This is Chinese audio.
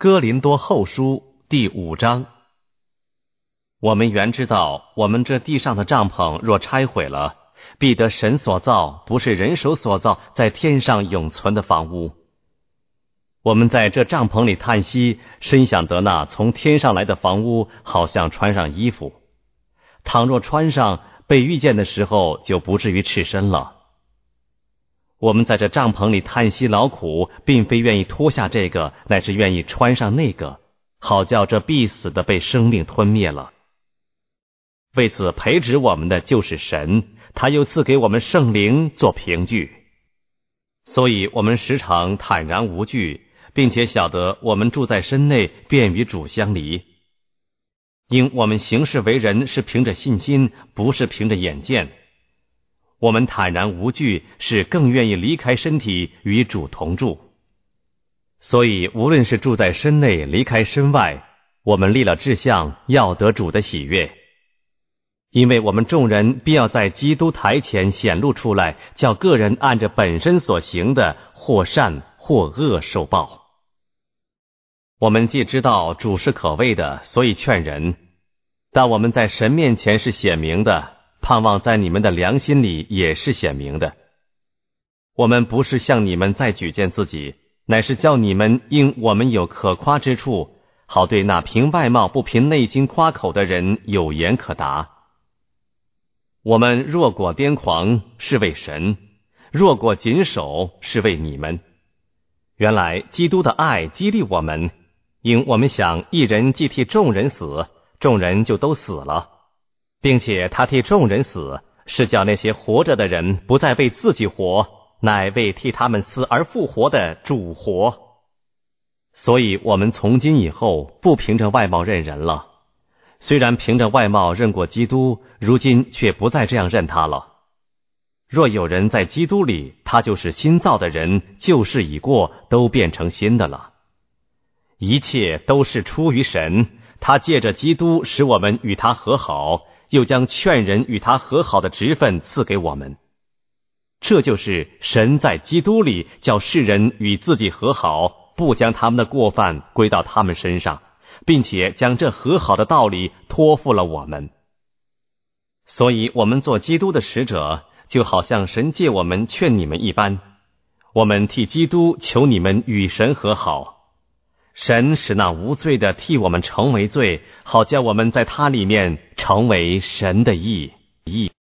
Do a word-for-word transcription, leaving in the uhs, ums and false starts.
哥林多后书第五章。我们原知道，我们这地上的帐篷若拆毁了，必得神所造，不是人手所造，在天上永存的房屋。我们在这帐篷里叹息，深想得那从天上来的房屋，好像穿上衣服。倘若穿上，被遇见的时候，就不至于赤身了。我们在这帐篷里叹息劳苦，并非愿意脱下这个，乃是愿意穿上那个，好叫这必死的被生命吞灭了。为此培植我们的就是神，他又赐给我们圣灵做凭据。所以我们时常坦然无惧，并且晓得我们住在身内，便与主相离。因我们行事为人是凭着信心，不是凭着眼见。我们坦然无惧，是更愿意离开身体，与主同住。所以无论是住在身内，离开身外，我们立了志向，要得主的喜悦。因为我们众人必要在基督台前显露出来，叫个人按着本身所行的，或善或恶受报。我们既知道主是可畏的，所以劝人，但我们在神面前是显明的，盼望在你们的良心里也是显明的。我们不是向你们再举荐自己，乃是叫你们因我们有可夸之处，好对那凭外貌不凭内心夸口的人有言可答。我们若果癫狂，是为神；若果谨守，是为你们。原来基督的爱激励我们，因我们想一人既替众人死，众人就都死了，并且他替众人死，是叫那些活着的人不再为自己活，乃为替他们死而复活的主活。所以我们从今以后不凭着外貌认人了。虽然凭着外貌认过基督，如今却不再这样认他了。若有人在基督里，他就是新造的人，旧事已过，都变成新的了。一切都是出于神，他借着基督使我们与他和好，又将劝人与他和好的职分赐给我们。这就是神在基督里叫世人与自己和好，不将他们的过犯归到他们身上，并且将这和好的道理托付了我们。所以我们做基督的使者，就好像神借我们劝你们一般，我们替基督求你们与神和好。神使那无罪的替我们成为罪，好叫我们在他里面成为神的义。义